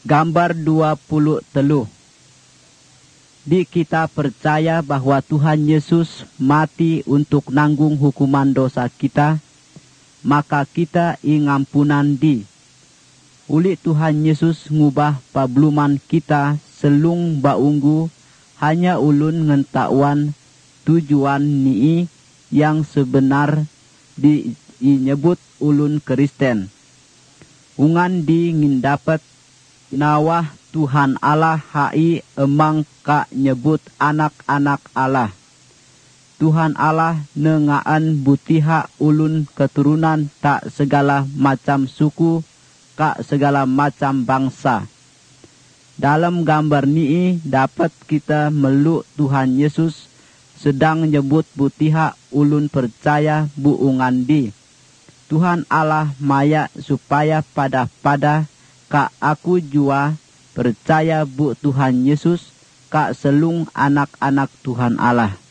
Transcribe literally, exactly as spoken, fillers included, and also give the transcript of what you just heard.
Gambar dua puluh telu. Di kita percaya bahwa Tuhan Yesus mati untuk nanggung hukuman dosa kita, maka kita ingampunan di. Uli Tuhan Yesus ngubah pabluman kita selung baunggu, hanya ulun ngentakwan tujuan nii yang sebenar dinyebut ulun Kristen. Ungan di ngindapat nawah Tuhan Allah hai emang ka nyebut anak-anak Allah. Tuhan Allah nengaan butiha ulun keturunan tak segala macam suku, ka segala macam bangsa. Dalam gambar nii dapat kita meluk Tuhan Yesus sedang nyebut butiha ulun percaya buungan di. Tuhan Allah maya supaya pada-pada ka aku jua percaya bu Tuhan Yesus ka selung anak-anak Tuhan Allah.